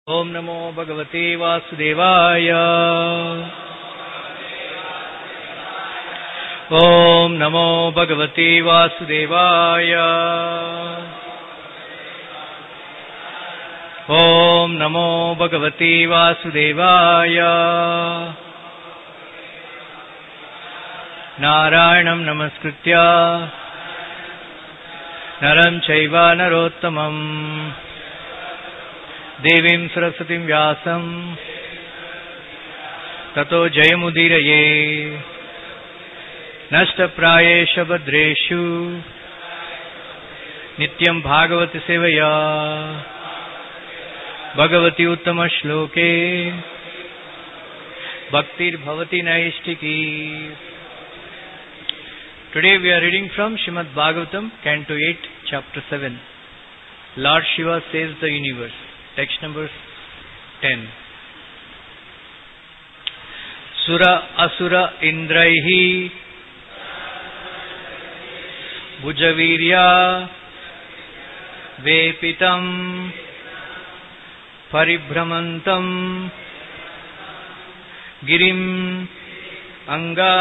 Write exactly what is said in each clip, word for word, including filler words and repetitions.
ओम नमो भगवते वासुदेवाय। ओम नमो भगवते वासुदेवाय। ओम नमो भगवते वासुदेवाय। नारायणं नमस्कृत्य नरं चैव नरोत्तमम् देवीं सरस्वतीं व्यासं ततो जयमुदीरये। नष्टप्रायेषु भद्रेषु नित्यं भागवत सेवया Bhagwati उत्तमश्लोके भक्तिर्भवति नैष्ठिकी। Today we are reading from Srimad Bhagavatam, Canto eight, Chapter seven. Lord Shiva saves the universe. Text number ten. Sura asura indraihi bhujavirya vepitam paribhramantam girim anga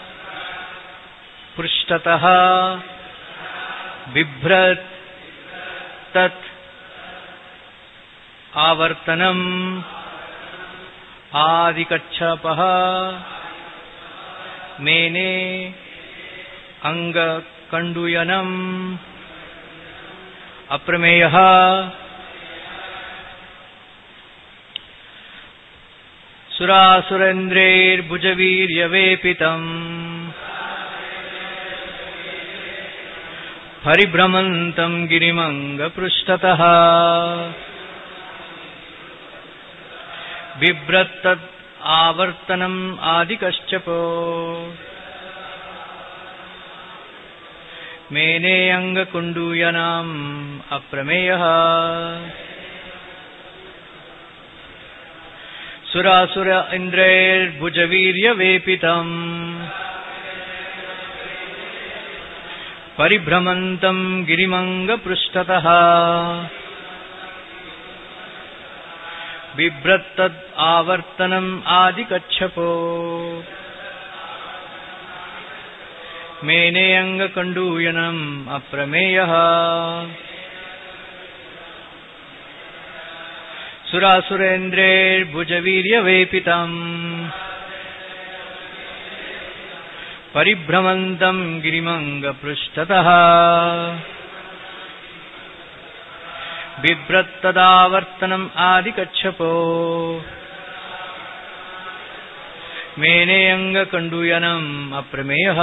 पृष्ठतः बिभ्रत् तत् आवर्तनम् आदिकच्छपः मेने अंगकण्डूयनम् अप्रमेयः सुरासुरेन्द्रैर्भुजवीर्यवेपितम् परिभ्रमन्तं गिरिमङ्गपृष्ठतः बिभ्रत्तद् आवर्तनम् आदिकश्चपो मेने अङ्गकुण्डूयनम् अप्रमेयः सुरासुर इन्द्रैर्भुजवीर्यवेपितम् परिभ्रमन्तं गिरिमङ्गपृष्ठतः बिभ्रत्तद् आवर्तनम् आदिकच्छपो मेने अङ्गकण्डूयनम् अप्रमेयः सुरासुरेन्द्रैर्भुजवीर्यवेपितम् परिभ्रमन्तं गिरिमङ्गपृष्ठतः बिभ्रत्तदावर्तनम् आदिकच्छपो मेने अङ्गकण्डूयनम् अप्रमेयः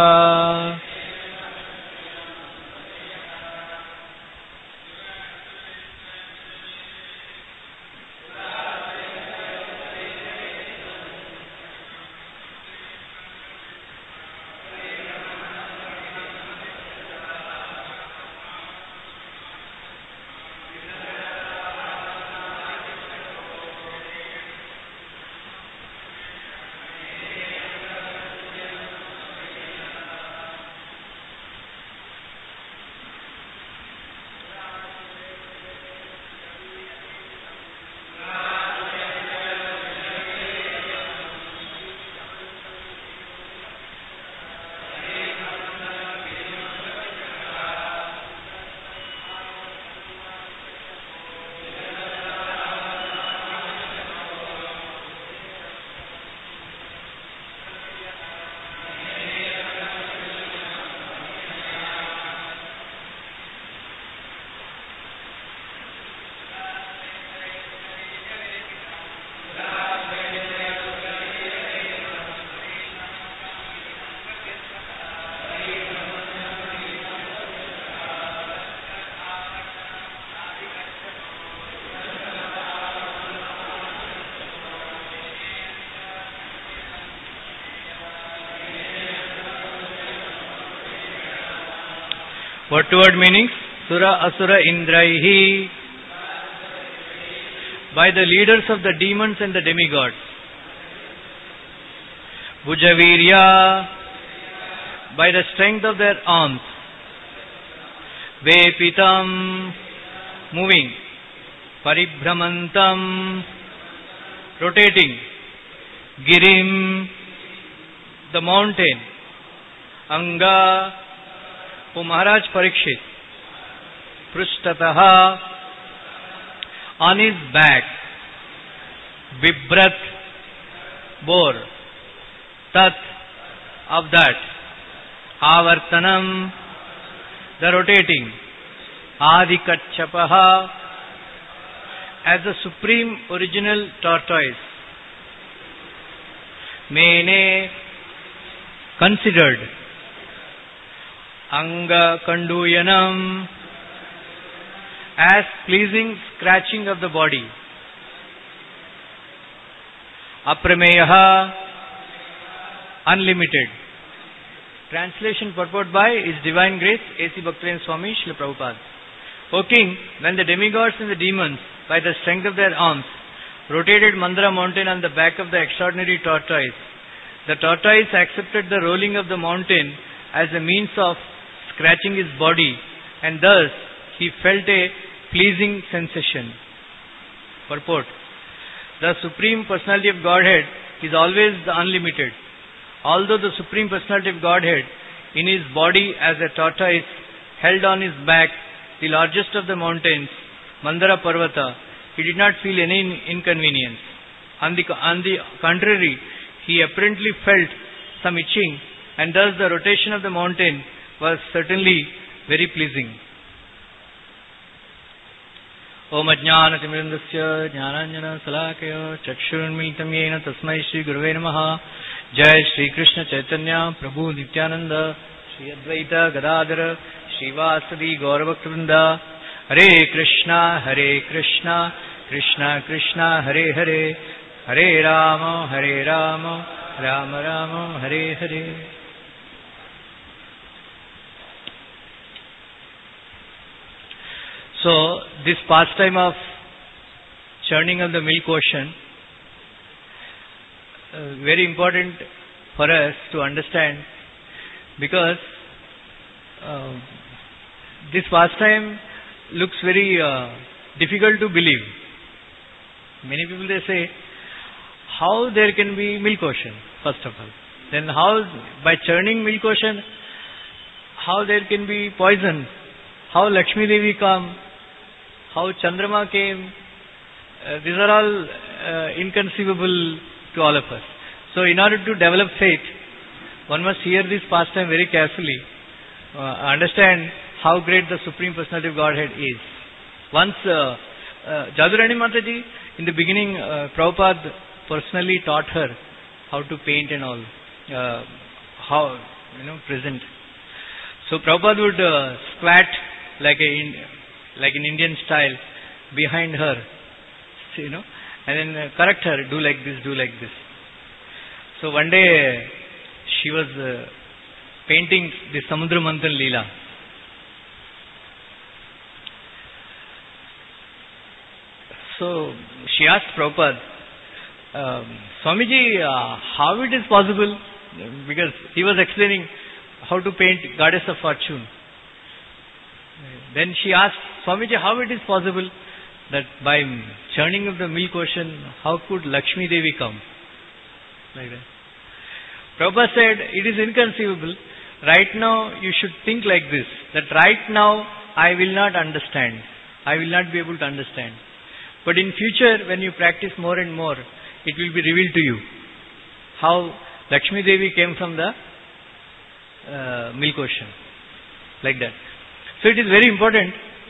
What word meanings? Sura Asura Indraihi, by the leaders of the demons and the demigods. Bhujavirya, by the strength of their arms. Vepitam, moving. Paribhramantam, rotating. Girim, the mountain. Anga, O Maharaj Parikshit. Prushtataha, on his back. Vibrat, bore. Tat, of that. Avartanam, the rotating. Adikachapaha, as the supreme original tortoise. Mene, considered. Anga Kanduyanam, as pleasing scratching of the body. Aprameyaha, unlimited. Translation purport by His Divine Grace A C Bhaktivinoda Swami Srila Prabhupada. O King, when the demigods and the demons, by the strength of their arms, rotated Mandara mountain on the back of the extraordinary tortoise, the tortoise accepted the rolling of the mountain as a means of scratching his body, and thus he felt a pleasing sensation. Purport. The Supreme Personality of Godhead is always the unlimited. Although the Supreme Personality of Godhead, in his body as a tortoise, held on his back the largest of the mountains, Mandara Parvata, he did not feel any inconvenience. On the, on the contrary, he apparently felt some itching, and thus the rotation of the mountain was certainly very pleasing. Om Ajnana Timirandasya Jnananjana Salakaya Chakshurunmilitam Yena Tasmai Shri Gurave Namaha. Jai Shri Krishna Chaitanya Prabhu Nityananda Shri Advaita Gadadhara Shri Vasadi Gaurabhaktavrinda. Hare Krishna Hare Krishna Krishna Krishna Hare Hare Hare Rama Hare Rama Rama Rama Hare Hare. So, this pastime of churning of the milk ocean, uh, very important for us to understand, because uh, this pastime looks very uh, difficult to believe. Many people, they say, how there can be milk ocean, first of all. Then how, by churning milk ocean, how there can be poison, how Lakshmi Devi come, how Chandrama came, uh, these are all uh, inconceivable to all of us. So in order to develop faith, one must hear this pastime very carefully, uh, understand how great the Supreme Personality of Godhead is. Once, uh, uh, Jadurani Mataji, in the beginning, uh, Prabhupada personally taught her how to paint and all, uh, how, you know, present. So Prabhupada would uh, squat like a like in Indian style behind her, you know, and then uh, correct her, do like this, do like this. So one day she was uh, painting the Samudra Manthan Leela. So she asked Prabhupada, um, Swamiji, uh, how it is possible? Because he was explaining how to paint Goddess of Fortune. Then she asked, Swamiji, how it is possible that by churning of the milk ocean, how could Lakshmi Devi come? Like that. Prabhupada said, it is inconceivable. Right now, you should think like this, that right now, I will not understand. I will not be able to understand. But in future, when you practice more and more, it will be revealed to you how Lakshmi Devi came from the uh, milk ocean. Like that. So it is very important.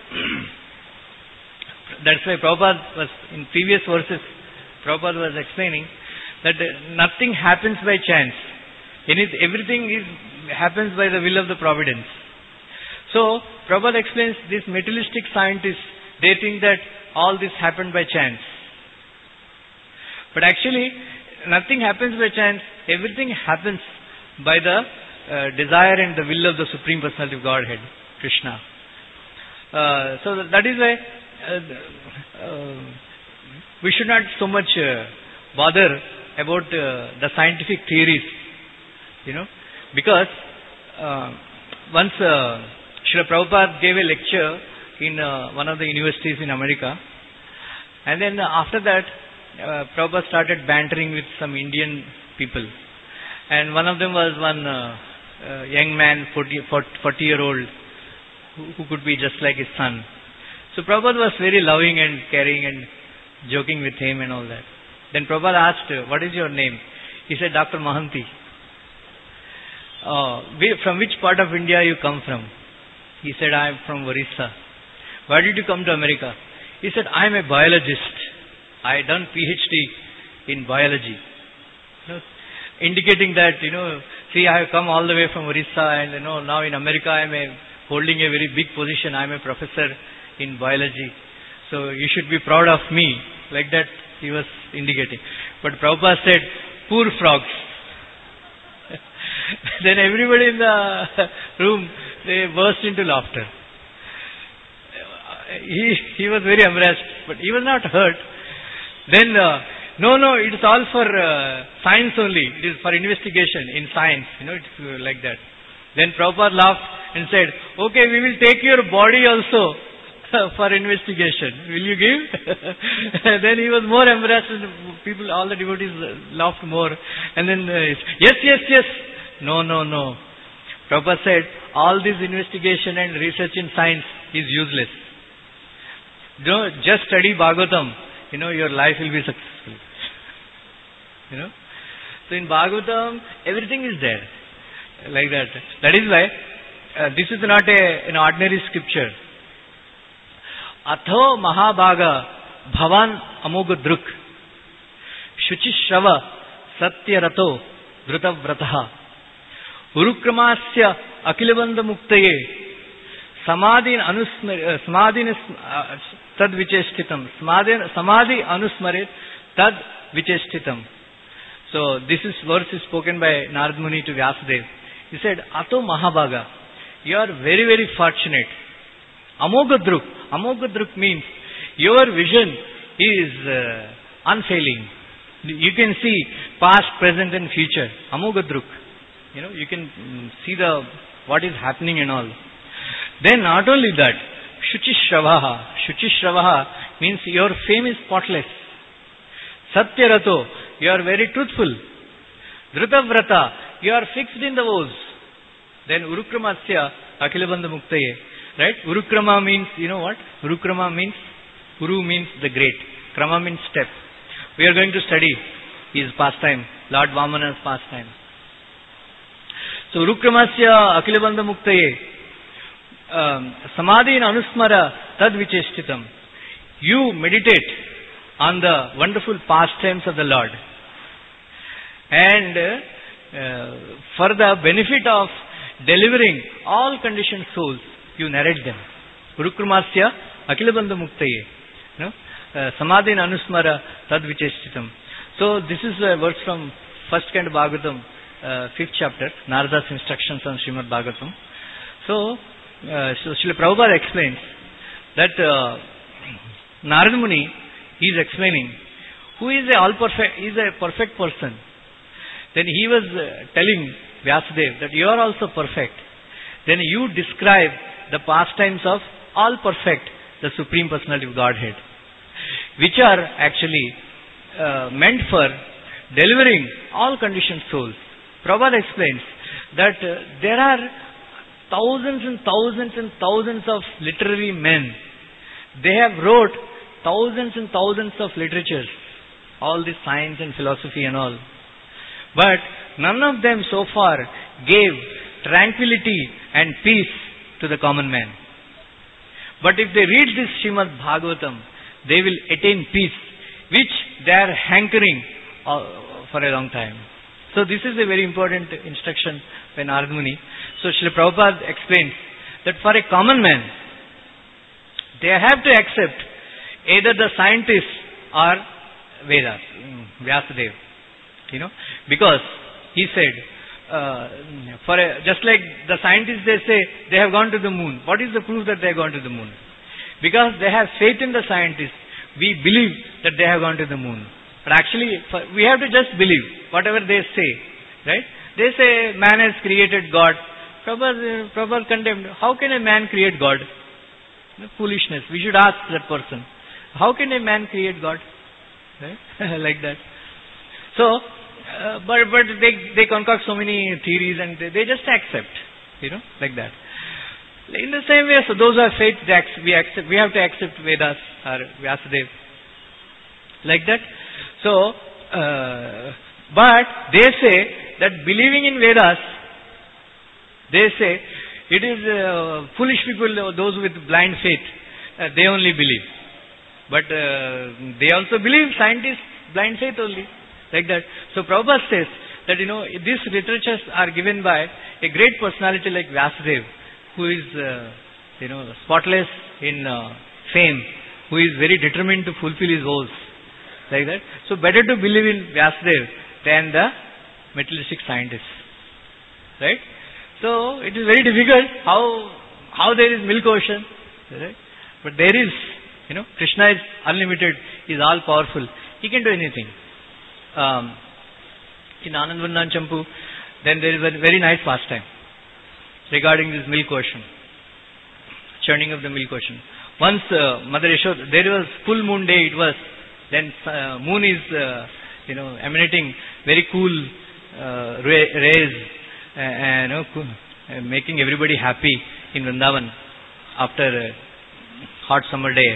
That's why Prabhupada was, in previous verses, Prabhupada was explaining that nothing happens by chance. Everything is happens by the will of the providence. So, Prabhupada explains these materialistic scientists, they think that all this happened by chance. But actually, nothing happens by chance. Everything happens by the uh, desire and the will of the Supreme Personality of Godhead, Krishna. Uh, so that is why uh, uh, we should not so much uh, bother about uh, the scientific theories, you know, because uh, once uh, Srila Prabhupada gave a lecture in uh, one of the universities in America, And then after that, uh, Prabhupada started bantering with some Indian people. And one of them was one uh, uh, young man, forty year old, who, who could be just like his son. So Prabhupada was very loving and caring and joking with him and all that. Then Prabhupada asked, what is your name? He said, Doctor Mohanty. Uh, from which part of India you come from? He said, I am from Orissa. Why did you come to America? He said, I am a biologist. I done PhD in biology. You know, indicating that, you know, see, I have come all the way from Orissa, and you know, now in America I am a, holding a very big position. I am a professor in biology. So you should be proud of me. Like that he was indicating. But Prabhupada said, poor frogs. Then everybody in the room, they burst into laughter. He, he was very embarrassed, but he was not hurt. Then, uh, no, no, it is all for uh, science only. It is for investigation in science. You know, it's uh, like that. Then Prabhupada laughed and said, okay, we will take your body also for investigation. Will you give? Then he was more embarrassed, and people, all the devotees laughed more. And then, uh, yes, yes, yes. No, no, no. Prabhupada said, all this investigation and research in science is useless. You know, just study Bhagavatam. You know, your life will be successful. You know. So in Bhagavatam, everything is there. Like that. That is why, uh, this is not a, an ordinary scripture. Atho Mahabhaga Bhavan Amoga Druk Shuchishrava Satya Rato Dhruta Vrataha Urukramasya Akilabandha Muktaye Samadhin Anusmare Samadhin Tad Vicheshtitam Samadhi Anusmare Tad Vicheshtitam. So this is verse is spoken by Narad Muni to Vyasadeva. He said, Ato Mahabhaga, you are very, very fortunate. Amogadruk. Amogadruk means your vision is uh, unfailing. You can see past, present and future. Amogadruk. You know, you can see the what is happening and all. Then not only that, Shuchishravaha. Shuchishravaha means your fame is spotless. Satyarato, you are very truthful. Drutavrata, you are fixed in the vows. Then Urukramasya Akilabandha Muktaye. Right? Urukrama means, you know what? Urukrama means, Uru means the great. Krama means step. We are going to study his pastime, Lord Vamana's pastime. So Urukramasya Akilabandha Muktaye um, Samadhi Anusmara Tad Vicheshtitam. You meditate on the wonderful pastimes of the Lord. And uh, for the benefit of delivering all conditioned souls, you narrate them. Urukramasya Akilabandha Muktaye. You know, uh, Samadhin Anusmara Tad Vicheshtitam. So this is a verse from first kind of Bhagavatam, uh, fifth chapter, Narada's instructions on Srimad Bhagavatam. So, uh, so Srila Prabhupada explains that uh, Narad Muni is explaining who is a all perfect, is a perfect person. Then he was uh, telling Vyasadeva that you are also perfect. Then you describe the pastimes of all perfect, the Supreme Personality of Godhead, which are actually uh, meant for delivering all conditioned souls. Prabhupada explains that uh, there are thousands and thousands and thousands of literary men. They have wrote thousands and thousands of literatures, all this science and philosophy and all. But none of them so far gave tranquility and peace to the common man. But if they read this Srimad Bhagavatam, they will attain peace, which they are hankering uh, for a long time. So this is a very important instruction by Narad Muni. So Srila Prabhupada explains that for a common man, they have to accept either the scientists or Vedas, Vyasadeva. You know, because he said, uh, for a, just like the scientists, they say they have gone to the moon. What is the proof that they have gone to the moon? Because they have faith in the scientists, we believe that they have gone to the moon. But actually, for, we have to just believe whatever they say, right? They say man has created God. Prabhupada, Prabhupada condemned. How can a man create God? Foolishness. We should ask that person. How can a man create God? Right? Like that. So, uh, but but they they concoct so many theories and they, they just accept, you know, like that. In the same way, so those who have faith, they accept, we accept, we have to accept Vedas or Vyasadeva, like that. So, uh, but they say that believing in Vedas, they say it is uh, foolish people, those with blind faith, uh, they only believe. But uh, they also believe, scientists, blind faith only, like that. So Prabhupada says that, you know, these literatures are given by a great personality like Vyasadeva, who is, uh, you know, spotless in uh, fame, who is very determined to fulfill his vows, like that. So better to believe in Vyasadeva than the materialistic scientists, right? So it is very difficult how how there is milk ocean, right? But there is, you know, Krishna is unlimited, he is all powerful, he can do anything. Um, in Anand Vandan Champu, then there is a very nice pastime regarding this milk ocean, churning of the milk ocean. Once uh, Mother Yashoda, there was full moon day, it was, then uh, moon is, uh, you know, emanating very cool uh, rays, uh, and you know, uh, making everybody happy in Vrindavan after a hot summer day.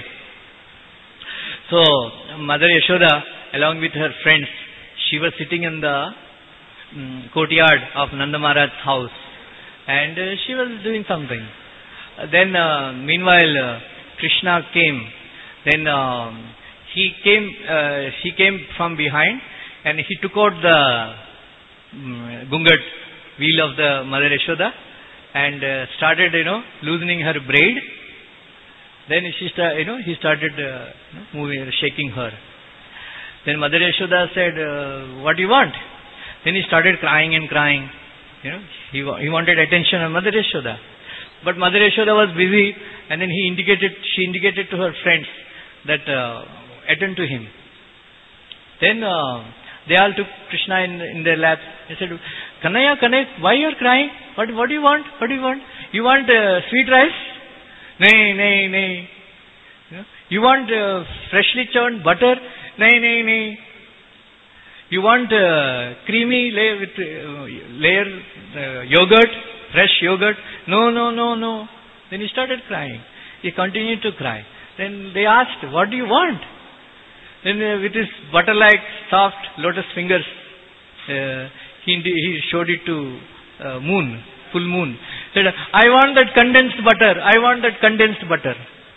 So Mother Yashoda, along with her friends, she was sitting in the um, courtyard of Nanda Maharaj's house, and uh, she was doing something. Uh, then, uh, meanwhile, uh, Krishna came. Then uh, he came. Uh, she came from behind, and he took out the um, gungat wheel of the Mother Yashoda, and uh, started, you know, loosening her braid. Then she, sta- you know, he started uh, moving, shaking her. Then Mother Yashoda said, uh, "What do you want?" Then he started crying and crying. You know, he he wanted attention of Mother Yashoda, but Mother Yashoda was busy, and then he indicated, she indicated to her friends that uh, attend to him. Then uh, they all took Krishna in in their laps. They said, "Kanaya, Kanaya, why you are crying? What what do you want? What do you want? You want uh, sweet rice? Nay, nay, nay. You know, you want uh, freshly churned butter? Nay, nay, nay. You want uh, creamy layer with uh, layer uh, yogurt, fresh yogurt? No, no, no, no." Then he started crying. He continued to cry. Then they asked, "What do you want?" Then uh, with his butter-like soft lotus fingers, uh, he he showed it to uh, moon, full moon. Said, "I want that condensed butter. I want that condensed butter."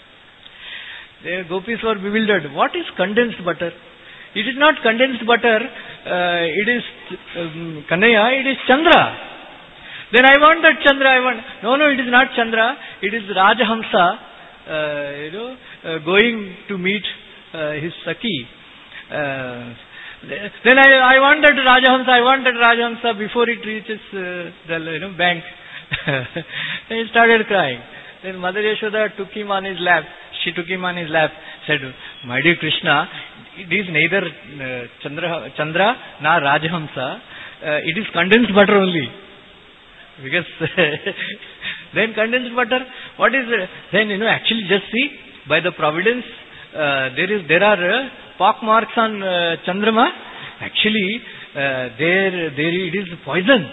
The gopis were bewildered. What is condensed butter? It is not condensed butter. Uh, it is um, Kanaya. It is Chandra. Then I want that Chandra. I want. No, no, it is not Chandra. It is Rajahamsa. Uh, you know, uh, going to meet uh, his Saki. Uh, then I, I want that Rajahamsa. I want that Rajahamsa before it reaches uh, the, you know, bank. Then he started crying. Then Mother Yashoda took him on his lap. She took him on his lap, said, "My dear Krishna, it is neither uh, Chandra, Chandra nor Rajahamsa. Uh, it is condensed butter only." Because then condensed butter, what is it? Then, you know, actually just see, by the providence, uh, there is there are uh, pock marks on uh, Chandrama. Actually, uh, there there it is poison.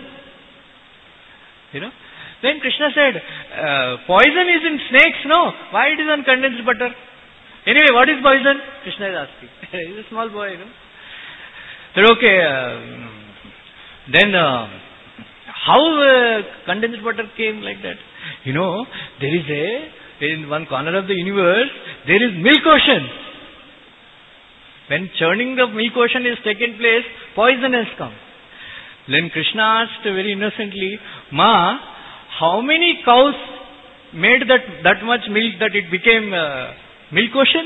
You know. Then Krishna said, uh, "Poison is in snakes, no? Why it is on condensed butter?" Anyway, what is poison? Krishna is asking. He's a small boy, you know. Said, "Okay, uh, then uh, how uh, condensed butter came like that?" You know, there is a, in one corner of the universe, there is milk ocean. When churning of milk ocean is taken place, poison has come. Then Krishna asked very innocently, "Ma, how many cows made that, that much milk that it became uh, milk ocean?"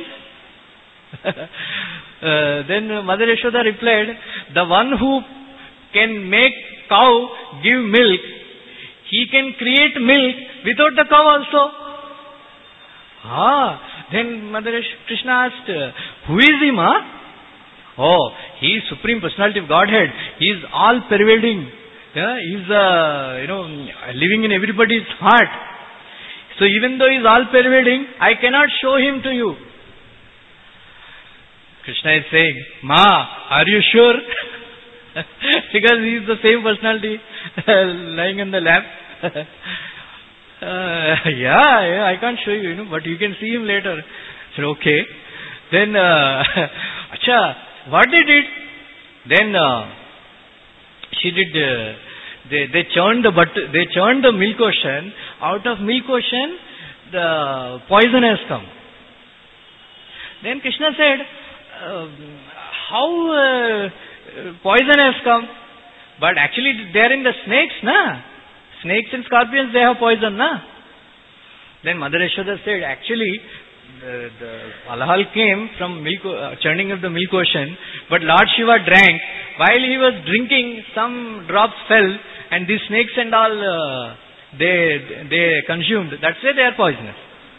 uh, then Mother Yashoda replied, "The one who can make cow give milk, he can create milk without the cow also." Ah, then Mother Krishna asked, "Who is he, ma?" "Oh, he is Supreme Personality of Godhead. He is all pervading. Yeah, he is, uh, you know, living in everybody's heart. So even though he is all pervading, I cannot show him to you." Krishna is saying, Ma, are you sure? Because he is the same personality lying in the lap. uh, yeah, yeah, I can't show you, you know, but you can see him later. I said, okay. Then, uh, Acha, what they did? Then uh, she did. Uh, they they churned the butter. They churned the milk ocean. Out of milk ocean, the poison has come. Then Krishna said, uh, how uh, poison has come? But actually they are in the snakes, na? Snakes and scorpions, they have poison, na? Then Mother Yashoda said, actually, the, the alahal came from milk, uh, churning of the milk ocean, but Lord Shiva drank. While he was drinking, some drops fell, and these snakes and all, uh, they they consumed. That's why they are poisonous.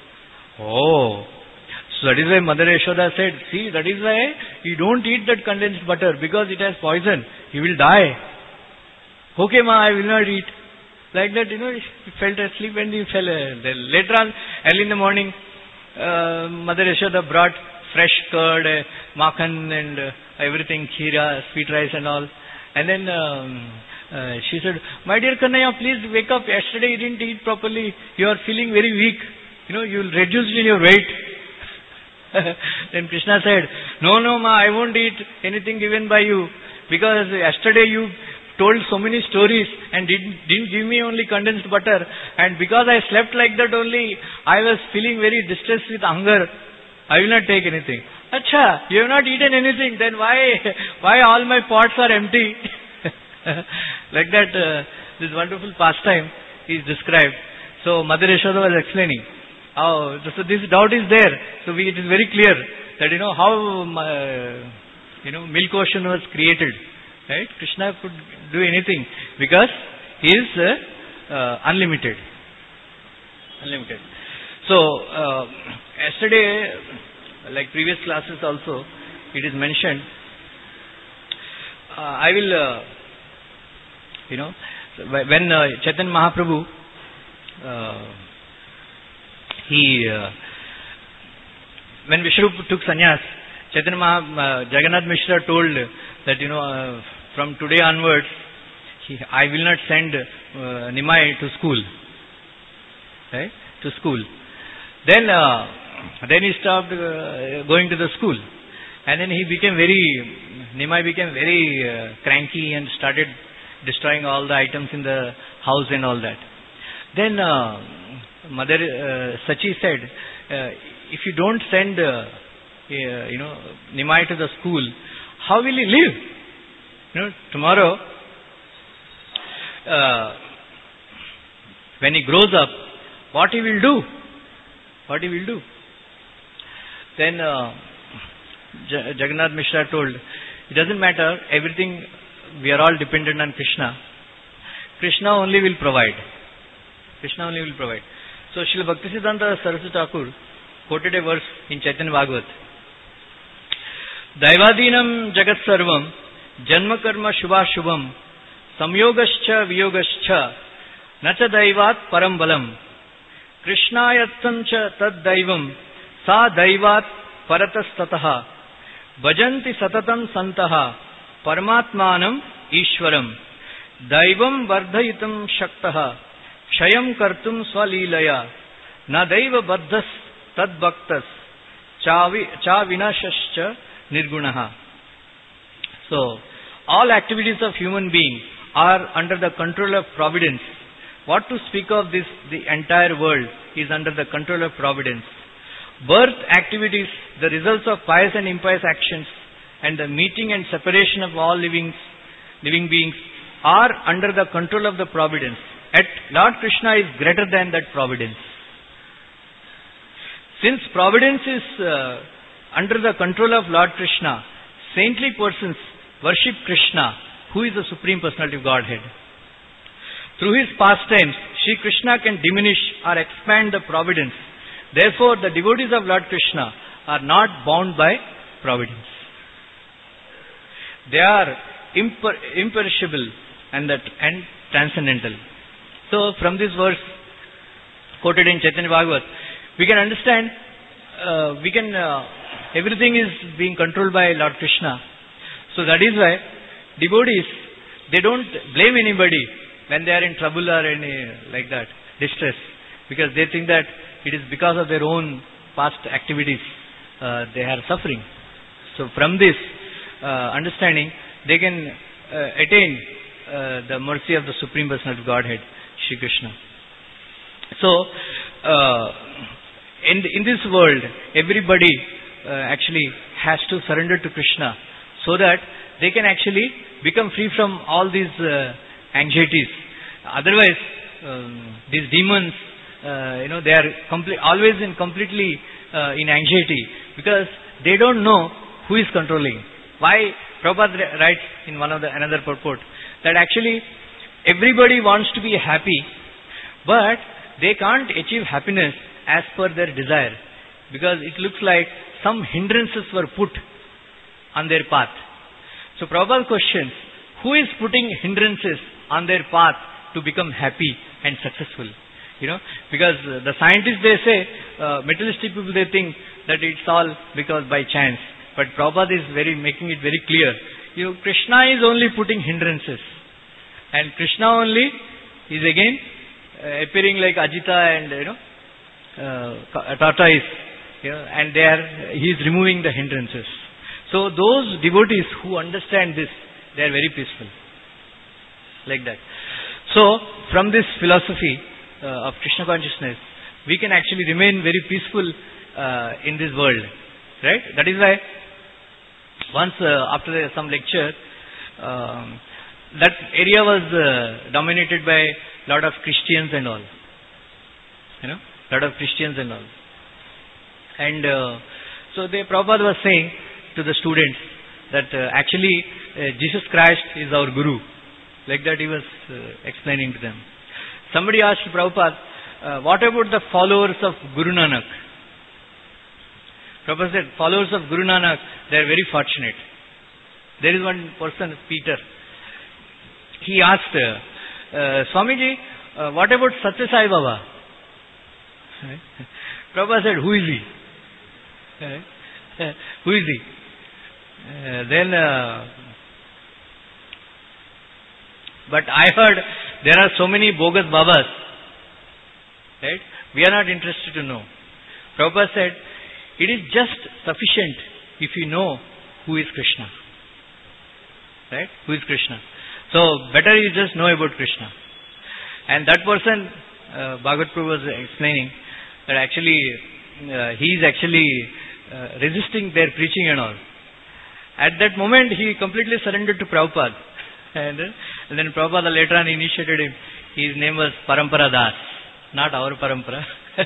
Oh. So that is why Mother Yashoda said, see, that is why you don't eat that condensed butter, because it has poison. You will die. Okay, ma, I will not eat. Like that, you know, he fell asleep and he fell. Uh, later on, early in the morning, uh, Mother Yashoda brought fresh curd, uh, makhan and uh, everything, kheera, sweet rice and all. And then um, uh, she said, my dear Kannaya, please wake up. Yesterday you didn't eat properly. You are feeling very weak. You know, you will reduce in your weight. Then Krishna said, no, no, ma, I won't eat anything given by you, because yesterday you told so many stories and didn't, didn't give me only condensed butter, and because I slept like that only, I was feeling very distressed with hunger. I will not take anything. Acha, you have not eaten anything, then why why all my pots are empty? Like that, uh, this wonderful pastime is described. So Mother Yashoda was explaining. Oh, so this doubt is there. So we, it is very clear that, you know, how, uh, you know, milk ocean was created. Right? Krishna could do anything because he is uh, uh, unlimited. Unlimited. So, uh, yesterday, like previous classes also, it is mentioned. Uh, I will, uh, you know, when uh, Chaitanya Mahaprabhu, uh, he, uh, when Vishwarupa took sannyas, Chaitanya Maha, uh, Jagannath Mishra told that, you know, uh, from today onwards, he, I will not send uh, Nimai to school, right? To school. Then, uh, then he stopped uh, going to the school, and then he became very, Nimai became very uh, cranky and started destroying all the items in the house and all that. Then uh, Mother uh, Sachi said, uh, if you don't send, uh, uh, you know, Nimai to the school, how will he live? You know, tomorrow, uh, when he grows up, what he will do? What he will do? Then uh, J- Jagannath Mishra told, it doesn't matter, everything, we are all dependent on Krishna. Krishna only will provide. Krishna only will provide. So Srila Bhaktisiddhanta Saraswati Thakur quoted a verse in Chaitanya Bhagavat. Daivadinam jagat sarvam janma karma shubha shubham samyogascha viyogascha nacha daivat param balam krishnayattam cha tad daivam sa daivat paratastataha bhajanti satatam santaha paramatmanam ishwaram daivam vardhayitam shaktaha kshayam kartum swalilaya na daiva baddhas tad bhaktas cha vinashascha nirgunaha. So, all activities of human being are under the control of providence. What to speak of this, the entire world is under the control of providence. Birth activities, the results of pious and impious actions, and the meeting and separation of all living, living beings are under the control of the providence. Yet Lord Krishna is greater than that providence. Since providence is uh, under the control of Lord Krishna, saintly persons worship Krishna, who is the Supreme Personality of Godhead. Through his pastimes, Sri Krishna can diminish or expand the providence. Therefore, the devotees of Lord Krishna are not bound by providence. They are imper- imperishable and, that, and transcendental. So, from this verse quoted in Chaitanya Bhagavat, we can understand, uh, we can uh, everything is being controlled by Lord Krishna. So that is why devotees, they don't blame anybody when they are in trouble or any like that, distress, because they think that it is because of their own past activities uh, they are suffering. So from this uh, understanding, they can uh, attain uh, the mercy of the Supreme Personality of Godhead, Shri Krishna. So, uh, in, in this world, everybody uh, actually has to surrender to Krishna so that they can actually become free from all these uh, anxieties. Otherwise, um, these demons, uh, you know, they are complete, always in completely uh, in anxiety because they don't know who is controlling. Why? Prabhupada writes in one of the another purport that actually everybody wants to be happy, but they can't achieve happiness as per their desire because it looks like some hindrances were put on their path. So Prabhupada questions, who is putting hindrances on their path to become happy and successful? You know, because the scientists, they say, uh, materialistic people, they think that it's all because by chance. But Prabhupada is very making it very clear. You know, Krishna is only putting hindrances. And Krishna only is again uh, appearing like Ajita and, you know, uh, tortoise. You know, and there he is removing the hindrances. So those devotees who understand this, they are very peaceful. Like that. So from this philosophy uh, of Krishna consciousness, we can actually remain very peaceful uh, in this world. Right? That is why once uh, after some lecture, um, that area was uh, dominated by a lot of Christians and all. You know, lot of Christians and all. And uh, so the Prabhupada was saying to the students that uh, actually uh, Jesus Christ is our Guru. Like that he was uh, explaining to them. Somebody asked Prabhupada, uh, what about the followers of Guru Nanak? Prabhupada said, followers of Guru Nanak, they are very fortunate. There is one person, Peter. He asked, uh, uh, Swamiji, uh, what about Satya Sai Baba? Prabhupada said, who is he? Uh, who is he? Uh, then, uh, but I heard there are so many bogus Babas. Right? We are not interested to know. Prabhupada said, it is just sufficient if you know who is Krishna. Right? Who is Krishna. So, better you just know about Krishna. And that person, uh, Bhagavad Prabhu was explaining that actually, uh, he is actually uh, resisting their preaching and all. At that moment, he completely surrendered to Prabhupada. And, uh, and then Prabhupada later on initiated him. His name was Parampara Das, not our Parampara.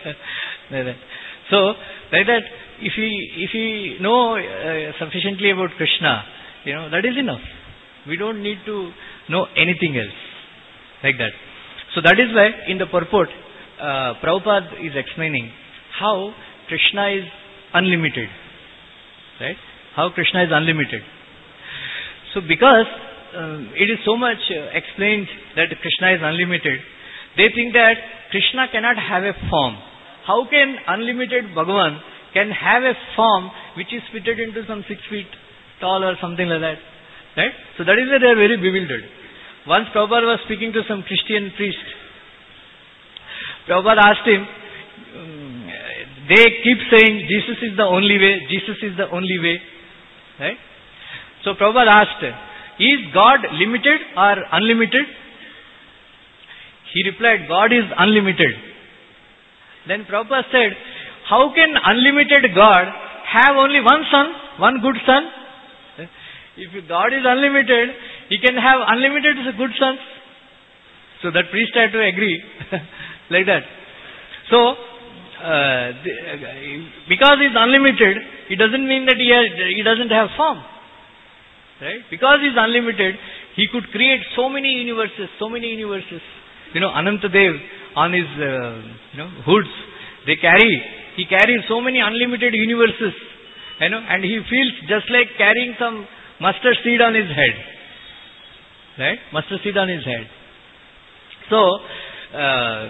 So, like that, if we, if we know uh, sufficiently about Krishna, you know, that is enough. We don't need to know anything else. Like that. So that is why in the purport, uh, Prabhupada is explaining how Krishna is unlimited. Right? How Krishna is unlimited. So because um, it is so much uh, explained that Krishna is unlimited, they think that Krishna cannot have a form. How can unlimited Bhagavan can have a form which is fitted into some six feet tall or something like that? Right? So that is why they are very bewildered. Once Prabhupada was speaking to some Christian priest. Prabhupada asked him, um, they keep saying Jesus is the only way, Jesus is the only way. Right? So Prabhupada asked, is God limited or unlimited? He replied, God is unlimited. Then Prabhupada said, how can unlimited God have only one son, one good son? If God is unlimited, He can have unlimited good sons. So that priest had to agree like that. So, uh, the, uh, because He is unlimited, it doesn't mean that He, has, he doesn't have form. Right? Because He is unlimited, He could create so many universes, so many universes. You know, Anantadev on his uh, you know, hoods, they carry, he carries so many unlimited universes. You know, and he feels just like carrying some mustard seed on his head. Right? Mustard seed on his head. So, uh,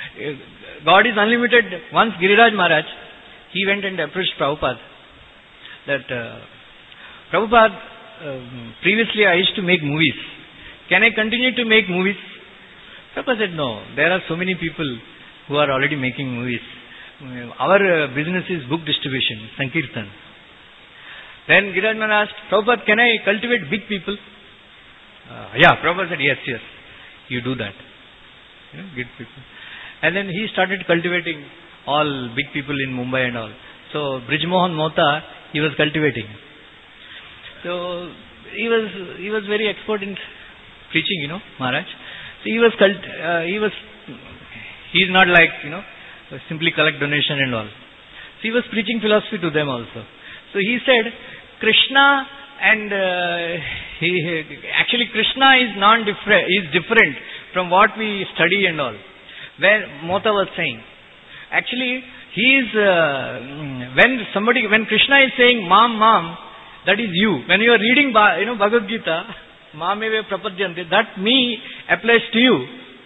God is unlimited. Once Giriraj Maharaj, he went and approached Prabhupada. that uh, Prabhupada, um, previously I used to make movies. Can I continue to make movies? Prabhupada said, no, there are so many people who are already making movies. Our uh, business is book distribution, Sankirtan. Then Giriraj Maharaj asked, Prabhupada, can I cultivate big people? Uh, yeah, Prabhupada said, yes, yes, you do that. You know, big people. And then he started cultivating all big people in Mumbai and all. So Brij Mohan Mohta, he was cultivating. So he was he was very expert in preaching, you know, Maharaj. So he was cult, uh, he was he is not like, you know, simply collect donation and all. So he was preaching philosophy to them also. So he said, Krishna and uh, he actually Krishna is non different is different from what we study and all. Where Mohta was saying, actually he is uh, when somebody when Krishna is saying Mam Mam, that is you. When you are reading you know Bhagavad Gita, Mameve Prapadyante, that me applies to you.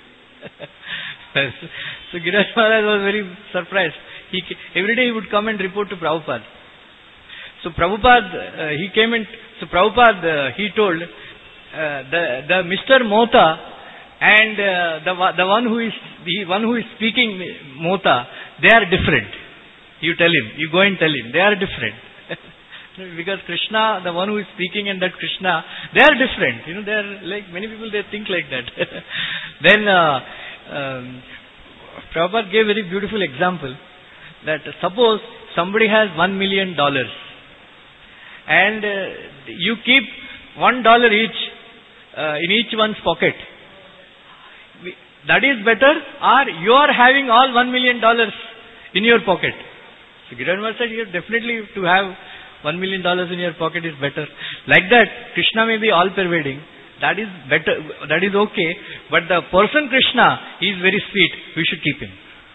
So Giriraj Maharaj was very surprised. He every day he would come and report to Prabhupada. So Prabhupada uh, he came and so Prabhupada uh, he told uh, the the Mister Mohta and uh, the the one who is the one who is speaking Mohta, they are different. You tell him, you go and tell him, they are different. Because Krishna, the one who is speaking and that Krishna, they are different. You know, they are like, many people they think like that. Then uh, um, Prabhupada gave a very beautiful example that suppose somebody has one million dollars and uh, you keep one dollar each uh, in each one's pocket. That is better, or you are having all one million dollars in your pocket. So Giriraj Maharaj said, you definitely to have one million dollars in your pocket is better. Like that, Krishna may be all pervading. That is better, that is okay. But the person Krishna, he is very sweet. We should keep him.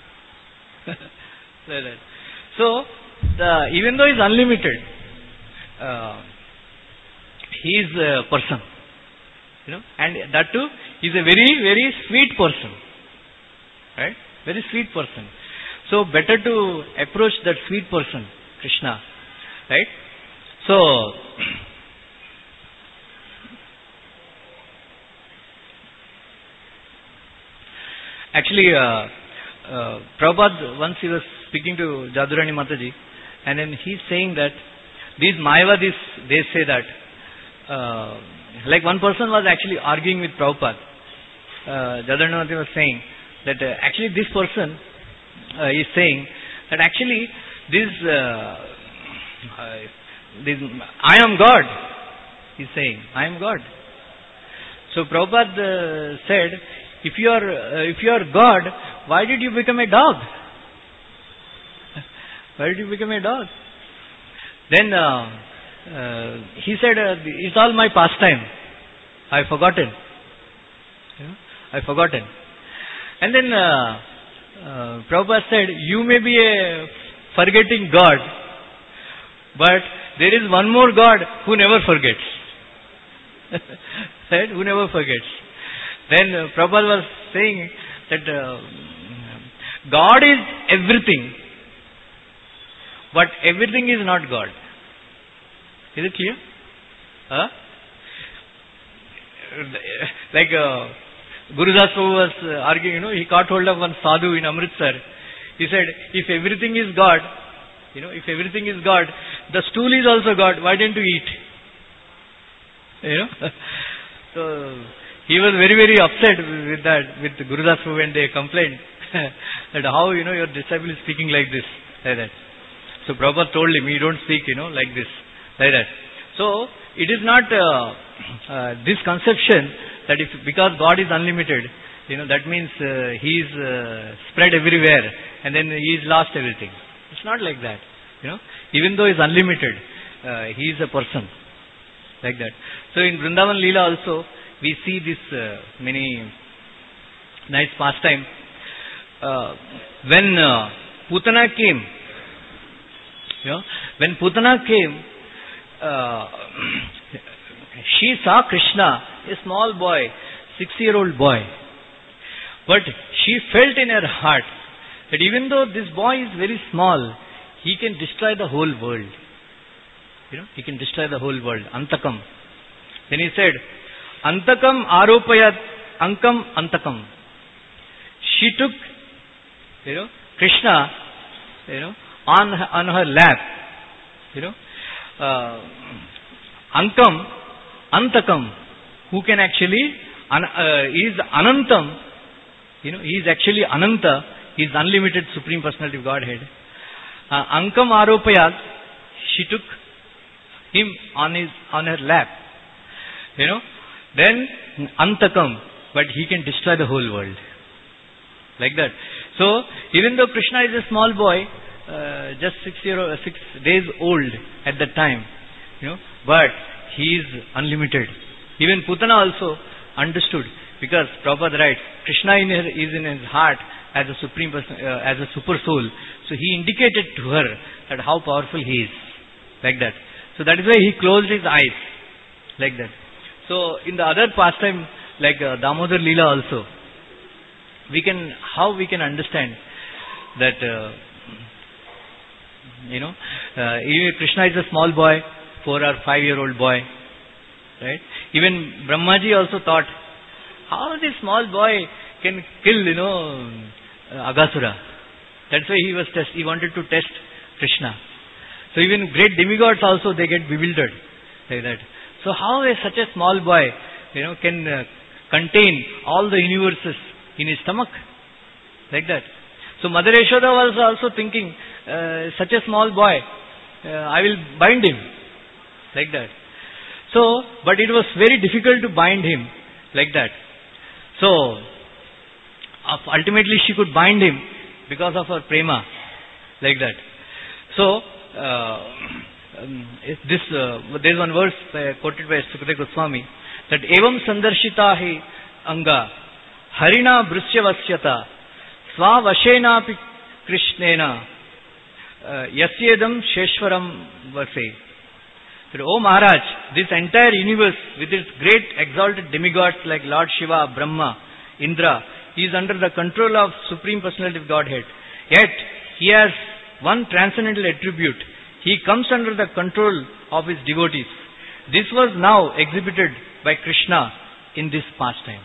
So, the, even though he is unlimited, uh, he is a person. You know, and that too, he is a very, very sweet person. Right? Very sweet person. So, better to approach that sweet person, Krishna. Right? So, actually, uh, uh, Prabhupada, once he was speaking to Jadurani Mataji, and then he's saying that these Mayavadis, they say that, uh, like one person was actually arguing with Prabhupada. Uh, Jadurani Mataji was saying that uh, actually this person uh, is saying that actually this, uh, uh, this I am God. He's saying, I am God. So Prabhupada uh, said, if you are uh, if you are God, why did you become a dog? Why did you become a dog? Then uh, uh, he said, uh, it's all my pastime. I forgotten. You know, I forgotten. And then uh, uh, Prabhupada said, you may be a forgetting God, but there is one more God who never forgets. Right? Who never forgets. Then uh, Prabhupada was saying that uh, God is everything, but everything is not God. Is it clear? Huh? Like uh, Guru Das Prabhu was uh, arguing, you know, he caught hold of one sadhu in Amritsar. He said, if everything is God, you know, if everything is God, the stool is also God, why didn't you eat? You know? So, he was very, very upset with that, with Guru Das Prabhu when they complained that how, you know, your disciple is speaking like this, like that. So Prabhupada told him, you don't speak, you know, like this, like that. So, it is not uh, uh, this conception that if, because God is unlimited, you know, that means uh, He is uh, spread everywhere and then He is lost everything. It's not like that, you know. Even though He is unlimited, uh, He is a person, like that. So in Vrindavan Leela also, we see this uh, many nice pastime. Uh, when uh, Putana came, you know, when Putana came, uh, she saw Krishna, a small boy, six-year-old boy. But she felt in her heart that even though this boy is very small, he can destroy the whole world. You know, he can destroy the whole world. Antakam. Then he said, Antakam aropayat ankam antakam. She took, you know, Krishna, you know, on her, on her lap. You know, uh, ankam antakam. Who can actually, uh, is anantam. You know, he is actually ananta. He is unlimited Supreme Personality of Godhead. Uh, ankam aropayat. She took him on his on her lap. You know, then antakam, but he can destroy the whole world. Like that. So even though Krishna is a small boy, uh, just six year or six days old at that time, you know, but he is unlimited. Even Putana also understood, because Prabhupada writes, Krishna in her, is in his heart as a supreme person, uh, as a super soul. So he indicated to her that how powerful he is. Like that. So that is why he closed his eyes. Like that. So in the other pastime, like uh, Damodar Leela also, we can, how we can understand that, uh, you know, uh, even Krishna is a small boy, four or five year old boy, right? Even Brahmaji also thought, how this small boy can kill, you know, uh, Aghasura. That's why he was test. He wanted to test Krishna. So even great demigods also, they get bewildered like that. So how is such a small boy, you know, can uh, contain all the universes in his stomach? Like that. So Mother Yashoda was also thinking, uh, such a small boy, uh, I will bind him. Like that. So, but it was very difficult to bind him like that. So, ultimately she could bind him because of her prema. Like that. So, uh, um, this, uh, there is one verse uh, quoted by Sukadeva Goswami, that evam sandarshita hi anga harina brushyavasyata swavashena pi krishnena uh, yasyedam sheshwaram vase. So, oh Maharaj, this entire universe with its great exalted demigods like Lord Shiva, Brahma, Indra, he is under the control of Supreme Personality of Godhead. Yet, he has one transcendental attribute. He comes under the control of his devotees. This was now exhibited by Krishna in this pastime.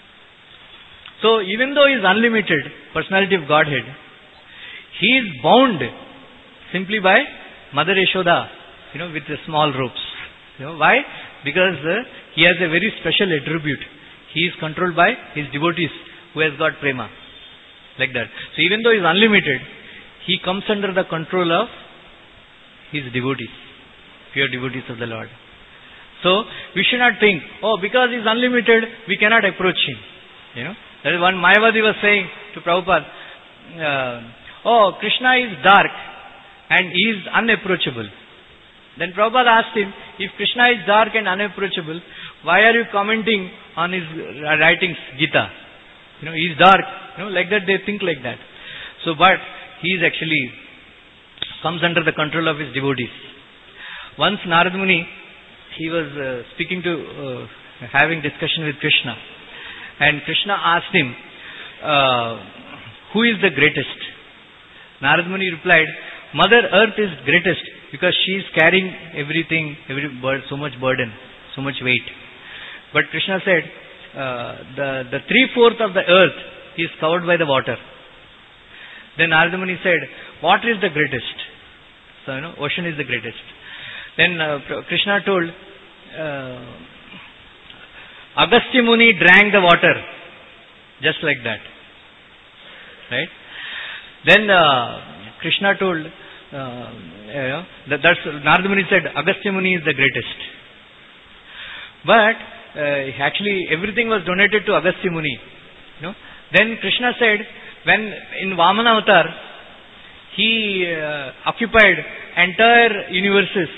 So, even though he is unlimited Personality of Godhead, he is bound simply by Mother Yashoda, you know, with the small ropes. You know, why? Because uh, he has a very special attribute. He is controlled by his devotees who has got prema. Like that. So even though he is unlimited, he comes under the control of his devotees, pure devotees of the Lord. So we should not think, oh, because he is unlimited, we cannot approach him. You know, that is one Mayavadi was saying to Prabhupada, uh, oh, Krishna is dark and he is unapproachable. Then Prabhupada asked him, if Krishna is dark and unapproachable, why are you commenting on his writings, Gita? You know, he is dark. You know, like that they think like that. So, but he is actually comes under the control of his devotees. Once Narad Muni, he was uh, speaking to, uh, having discussion with Krishna. And Krishna asked him, uh, who is the greatest? Narad Muni replied, Mother Earth is greatest because she is carrying everything, every bird, so much burden, so much weight. But Krishna said, uh, the, the three-fourths of the earth is covered by the water. Then Narada Muni said, water is the greatest. So, you know, ocean is the greatest. Then uh, Krishna told, uh, Agastya Muni drank the water, just like that. Right? Then uh, Krishna told, uh, you know, that, that's, Narada Muni said, Agastya Muni is the greatest. But uh, actually everything was donated to Agastya Muni. You know? Then Krishna said, when in Vamana Avatar, he uh, occupied entire universes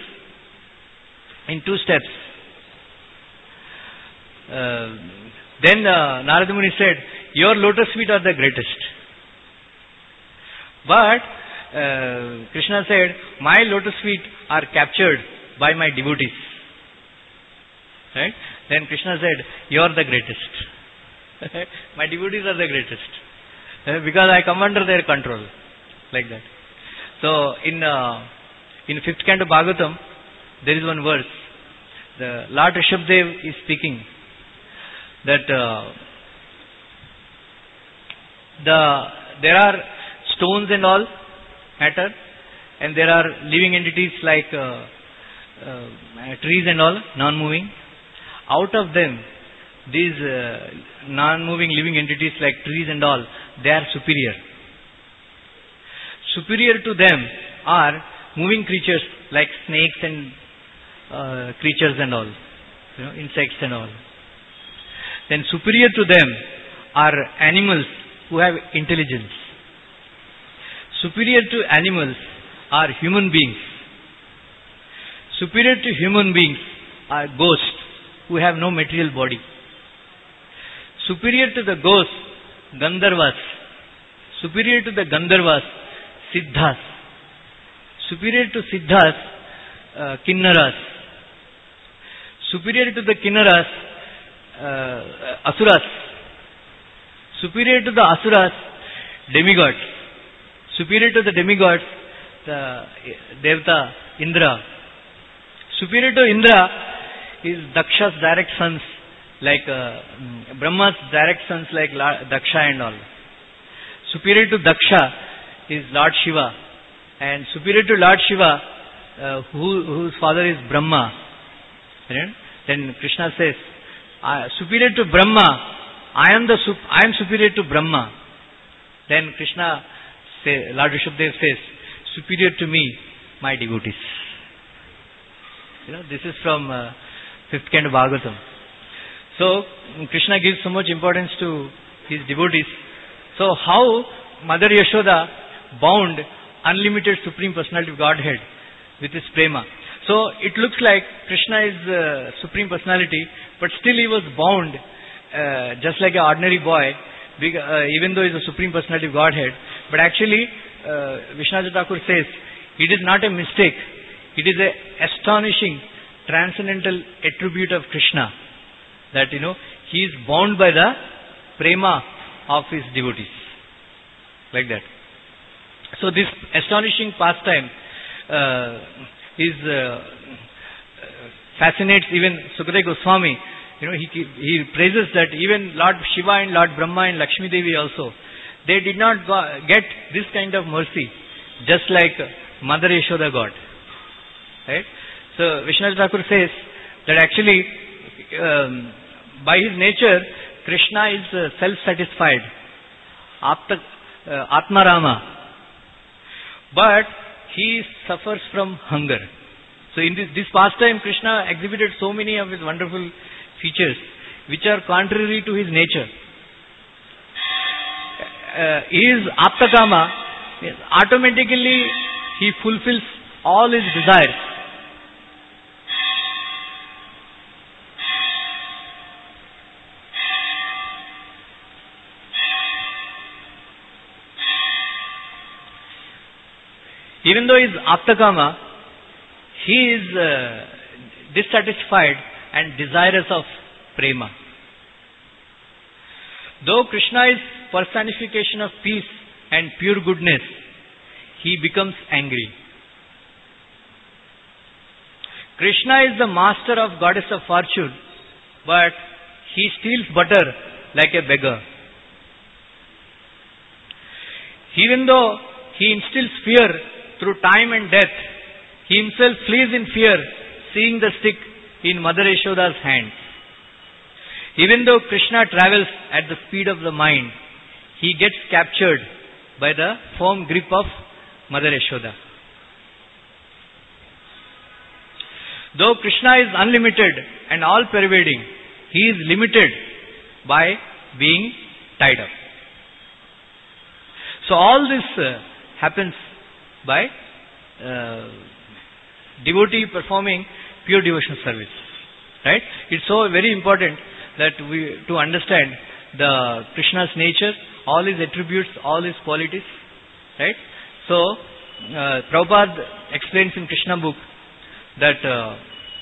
in two steps. Uh, then uh, Narada Muni said, your lotus feet are the greatest. But uh, Krishna said, my lotus feet are captured by my devotees. Right? Then Krishna said, you are the greatest. My devotees are the greatest. Uh, because I come under their control. Like that. So in uh, in fifth canto Bhagavatam, there is one verse. The Lord Rishabdev is speaking that uh, the there are stones and all matter, and there are living entities like uh, uh, trees and all, non-moving. Out of them, these uh, non-moving living entities like trees and all, they are superior. Superior to them are moving creatures like snakes and uh, creatures and all, you know, insects and all. Then superior to them are animals who have intelligence. Superior to animals are human beings. Superior to human beings are ghosts who have no material body. Superior to the ghosts, Gandharvas. Superior to the Gandharvas, Siddhas. Superior to Siddhas, uh, Kinnaras. Superior to the Kinnaras, uh, Asuras. Superior to the Asuras, demigods. Superior to the demigods, the Devta, Indra. Superior to Indra is Daksha's direct sons, like uh, Brahma's direct sons like La- Daksha and all. Superior to Daksha is Lord Shiva, and superior to Lord Shiva, uh, who, whose father is Brahma. Right? Then Krishna says, uh, superior to Brahma, I am the sup- I am superior to Brahma. Then Krishna, say, Lord Rishabdev says, superior to me, my devotees. You know, this is from uh, fifth canto Bhagavatam. So Krishna gives so much importance to his devotees. So how Mother Yashoda bound unlimited Supreme Personality of Godhead with his prema. So it looks like Krishna is uh, Supreme Personality, but still he was bound uh, just like an ordinary boy, big, uh, even though he is a Supreme Personality of Godhead. But actually, uh, Vishwanath Thakur says, it is not a mistake. It is an astonishing, transcendental attribute of Krishna that, you know, he is bound by the prema of his devotees. Like that. So this astonishing pastime uh, is uh, fascinates even Sukadeva Goswami. You know, he he praises that even Lord Shiva and Lord Brahma and Lakshmi Devi also, they did not go, get this kind of mercy, just like Mother Yashoda got. Right? So Vishwanath Thakur says that actually, um, by his nature, Krishna is uh, self-satisfied, Apta, uh, Atmarama. But he suffers from hunger. So in this, this pastime, Krishna exhibited so many of his wonderful features which are contrary to his nature. Uh, he is Aptakama. Automatically he fulfills all his desires. Even though he is Aptakama, he is uh, dissatisfied and desirous of prema. Though Krishna is personification of peace and pure goodness, he becomes angry. Krishna is the master of goddess of fortune, but he steals butter like a beggar. Even though he instills fear through time and death, he himself flees in fear, seeing the stick in Mother Yashoda's hands. Even though Krishna travels at the speed of the mind, he gets captured by the firm grip of Mother Yashoda. Though Krishna is unlimited and all-pervading, he is limited by being tied up. So all this uh, happens by uh, devotee performing pure devotional service. Right? It's so very important that we to understand the Krishna's nature, all his attributes, all his qualities. Right? So uh, Prabhupada explains in Krishna book that uh,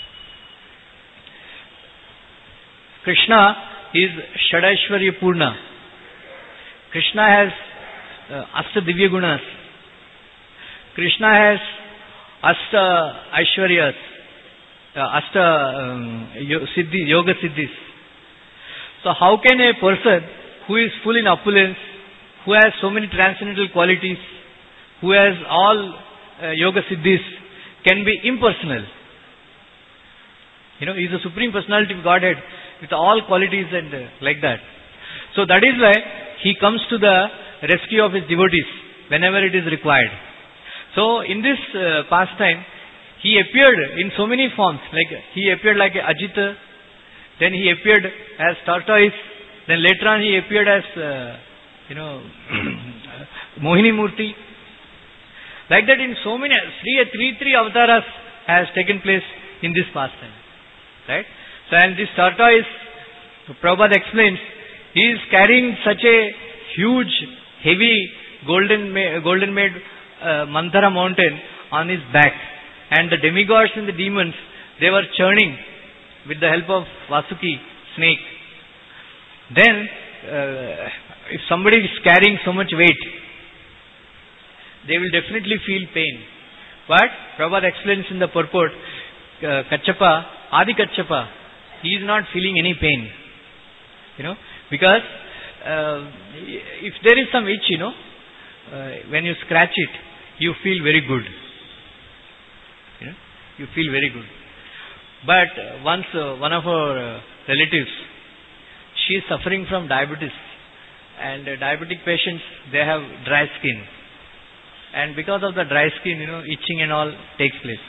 Krishna is Shadaishwarya Purna. Krishna has uh, Asta Divya Gunas. Krishna has Asta Aishwaryas. uh, Ashta um, yo- Siddhi, Yoga Siddhis. So how can a person who is full in opulence, who has so many transcendental qualities, who has all uh, Yoga Siddhis, can be impersonal? You know, he is the Supreme Personality of Godhead with all qualities and uh, like that. So that is why he comes to the rescue of his devotees whenever it is required. So in this uh, pastime, he appeared in so many forms. Like he appeared like a Ajita, then he appeared as tortoise, then later on he appeared as uh, you know Mohini Murti. Like that, in so many three three three avataras has taken place in this pastime, right? So and this tortoise, Prabhupada explains, he is carrying such a huge, heavy golden ma- golden made uh, Manthara mountain on his back. And the demigods and the demons, they were churning with the help of Vasuki, snake. Then, uh, if somebody is carrying so much weight, they will definitely feel pain. But Prabhupada explains in the purport, uh, Kachapa, Adi Kachapa, he is not feeling any pain. You know, because uh, if there is some itch, you know, uh, when you scratch it, you feel very good. You know, you feel very good. But uh, once uh, one of our uh, relatives, she is suffering from diabetes, and uh, diabetic patients, they have dry skin, and because of the dry skin, you know, itching and all takes place.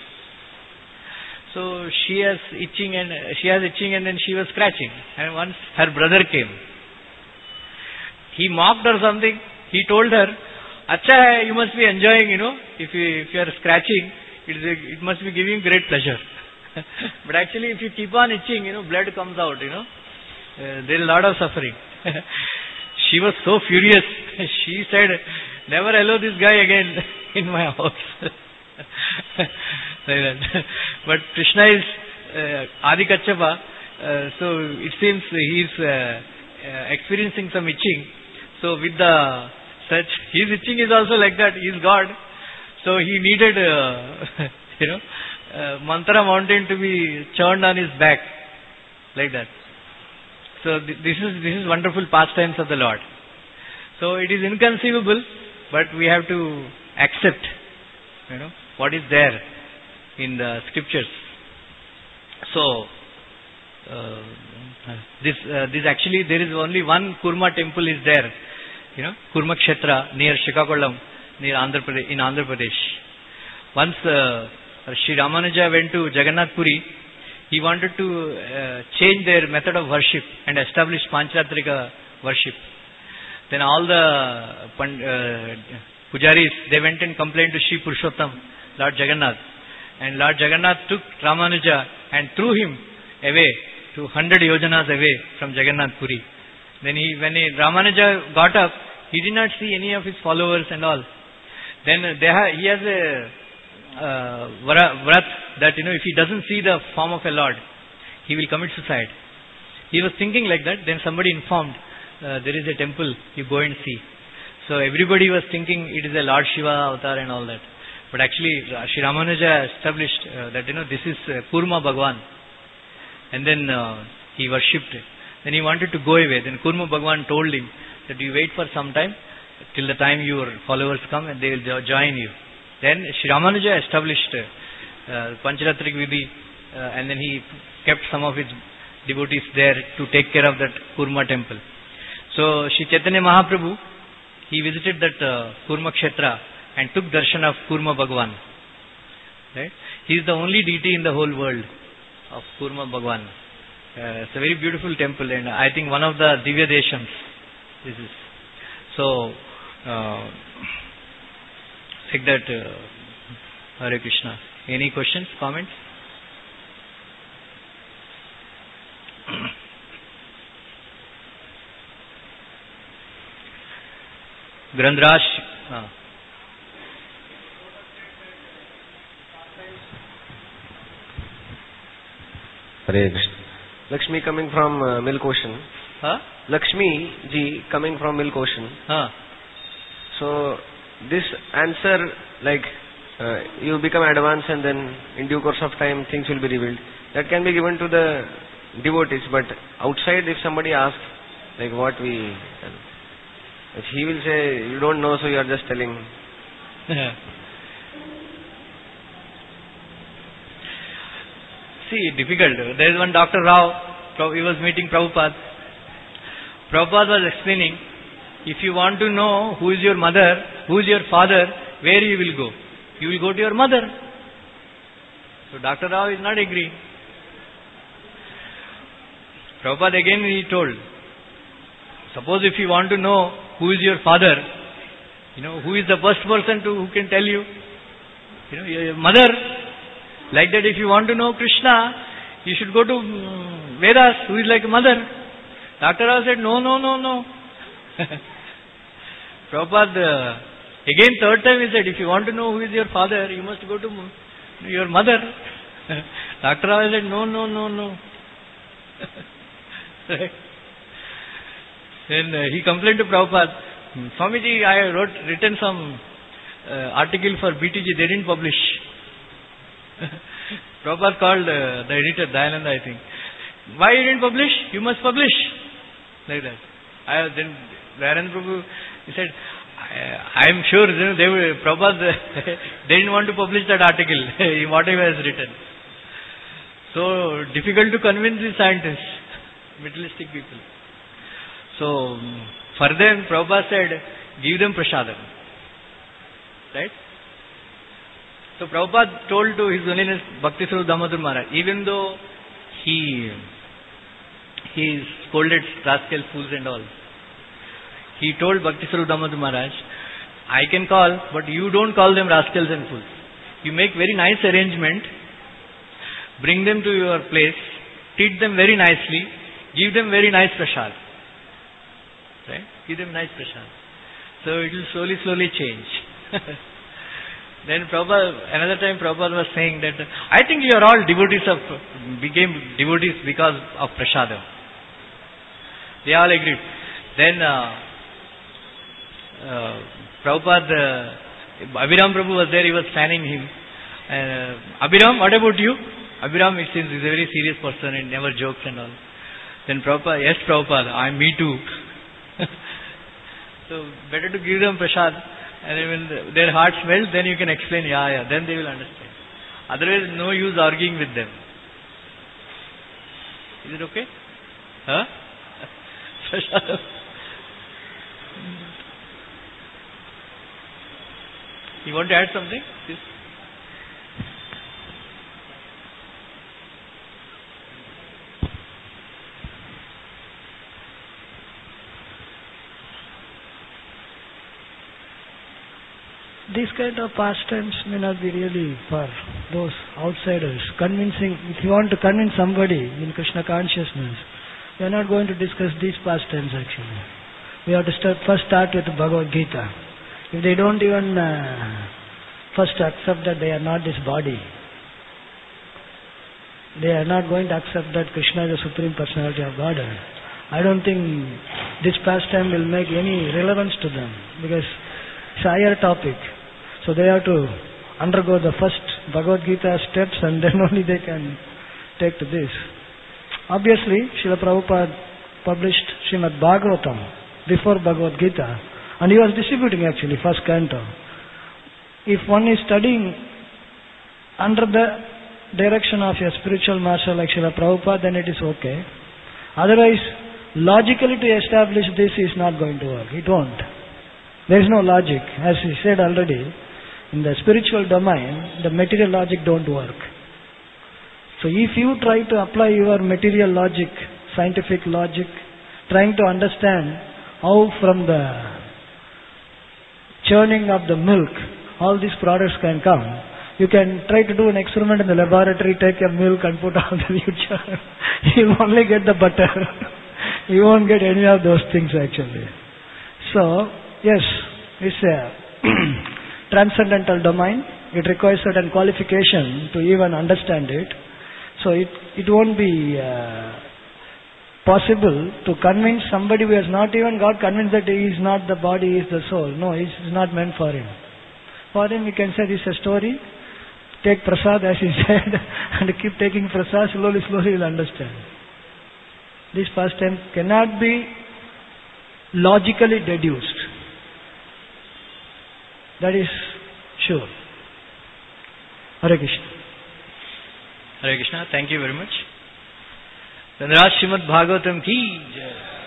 So she has itching and uh, she has itching, and then she was scratching, and once her brother came, he mocked or something. He told her, "Acha hai, you must be enjoying, you know, if you if you are scratching, it is a, it must be giving great pleasure." But actually, if you keep on itching, you know, blood comes out, you know, uh, there is a lot of suffering. She was so furious. She said, "Never allow this guy again in my house." But Krishna is uh, Adi Kachapa, uh, so it seems he is uh, uh, experiencing some itching. So with the such, his itching is also like that. He is God, so he needed, uh, you know, uh, Manthara mountain to be churned on his back, like that. So th- this is this is wonderful pastimes of the Lord. So it is inconceivable, but we have to accept, you know, what is there in the scriptures. So uh, this uh, this actually there is only one Kurma temple is there, you know, Kurma Kshetra near Shikakulam, near Andhra Pradesh, in Andhra Pradesh. Once uh, Sri Ramanuja went to Jagannath Puri, he wanted to uh, change their method of worship and establish Pancharatrika worship. Then all the uh, pujaris, they went and complained to Sri Purushottam, Lord Jagannath. And Lord Jagannath took Ramanuja and threw him away to one hundred yojanas away from Jagannath Puri. Then he, when he, Ramanuja got up, he did not see any of his followers and all. Then they ha- he has a uh, vrat that, you know, if he doesn't see the form of a Lord, he will commit suicide. He was thinking like that. Then somebody informed, uh, there is a temple, you go and see. So everybody was thinking it is a Lord Shiva avatar and all that. But actually, Sri Ramanuja established uh, that, you know, this is uh, Kurma Bhagwan. And then uh, he worshipped. Then he wanted to go away. Then Kurma Bhagwan told him that you wait for some time, till the time your followers come and they will jo- join you. Then Sri Ramanuja established uh, Pancharatrik Vidhi, uh, and then he kept some of his devotees there to take care of that Kurma temple. So Sri Chaitanya Mahaprabhu, he visited that uh, Kurma Kshetra and took darshan of Kurma Bhagwan. Right? He is the only deity in the whole world of Kurma Bhagwan. Uh, it's a very beautiful temple, and I think one of the Divya Deshams. This is so uh, like that. Uh, Hare Krishna. Any questions, comments? Grandrash. Uh, Hare Krishna. Lakshmi coming from uh, Milk Ocean. huh? Lakshmi ji coming from Milk Ocean. Huh? So this answer, like uh, you become advanced and then in due course of time things will be revealed. That can be given to the devotees, but outside if somebody asks, like what we, if he will say, you don't know, so you are just telling. See, difficult. There is one Doctor Rao, he was meeting Prabhupada. Prabhupada was explaining, if you want to know who is your mother, who is your father, where you will go? You will go to your mother. So Doctor Rao is not agreeing. Prabhupada again he told, suppose if you want to know who is your father, you know, who is the first person to who can tell you? You know, your mother. Like that, if you want to know Krishna, you should go to um, Vedas, who is like a mother. Doctor Rao said, no, no, no, no. Prabhupada, uh, again third time he said, if you want to know who is your father, you must go to your mother. Doctor Rao said, no, no, no, no. Then uh, he complained to Prabhupada, Swamiji, I wrote, written some uh, article for B T G, they didn't publish. Prabhupada called uh, the editor, Dayananda, I think. Why you didn't publish? You must publish. Like that. I, then Dayananda Prabhu, he said, I am sure you know, they were, Prabhupada, they didn't want to publish that article, whatever has written. So difficult to convince the scientists, materialistic people. So for them, Prabhupada said, give them prasadam. Right? So Prabhupada told to His Holiness Bhakti Swarup Damodar Maharaj, even though he he scolded rascal fools and all, he told Bhakti Swarup Damodar Maharaj, I can call, but you don't call them rascals and fools. You make very nice arrangement, bring them to your place, treat them very nicely, give them very nice prasad. Right? Give them nice prasad. So it will slowly, slowly change. Then Prabhupada, another time Prabhupada was saying that, I think you are all devotees of, became devotees because of prasadam. They all agreed. Then uh, uh, Prabhupada, uh, Abhiram Prabhu was there, he was fanning him. Uh, Abhiram, what about you? Abhiram, it seems, is a very serious person and never jokes and all. Then Prabhupada, yes Prabhupada, I am me too. So better to give them prasad. And when their hearts melt, then you can explain, yeah, yeah, then they will understand. Otherwise, no use arguing with them. Is it okay? Huh? You want to add something? Yes. These kind of pastimes may not be really for those outsiders. Convincing, if you want to convince somebody in Krishna consciousness, we are not going to discuss these pastimes actually. We have to start, first start with Bhagavad Gita. If they don't even uh, first accept that they are not this body, they are not going to accept that Krishna is the Supreme Personality of Godhead, I don't think this pastime will make any relevance to them, because it's a higher topic. So they have to undergo the first Bhagavad Gita steps and then only they can take to this. Obviously, Srila Prabhupada published Srimad Bhagavatam before Bhagavad Gita, and he was distributing actually first canto. If one is studying under the direction of a spiritual master like Srila Prabhupada, then it is okay. Otherwise, logically to establish this is not going to work. It won't. There is no logic. As he said already, in the spiritual domain, the material logic don't work. So if you try to apply your material logic, scientific logic, trying to understand how from the churning of the milk, all these products can come, you can try to do an experiment in the laboratory, take a milk and put on the future. You will only get the butter. You won't get any of those things actually. So, yes, it's a transcendental domain. It requires certain qualification to even understand it. So it, it won't be uh, possible to convince somebody who has not even got convinced that he is not the body, he is the soul. No, it is not meant for him. For him, we can say this is a story. Take prasad as he said, and keep taking prasad. Slowly, slowly, you'll understand. This pastime cannot be logically deduced. That is sure. Hare Krishna. Hare Krishna. Thank you very much. Dhanraj Srimad Bhagavatam ki jai.